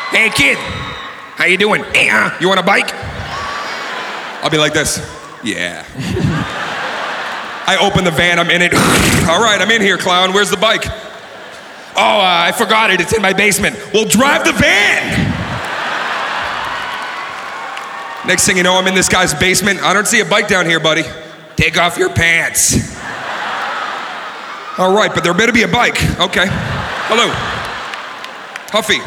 Hey kid, how you doing? You want a bike? I'll be like this. Yeah. I open the van, I'm in it. All right, I'm in here, clown. Where's the bike? Oh, I forgot it. It's in my basement. Well, drive the van. Next thing you know, I'm in this guy's basement. I don't see a bike down here, buddy. Take off your pants. All right, but there better be a bike. Okay. Hello. Huffy.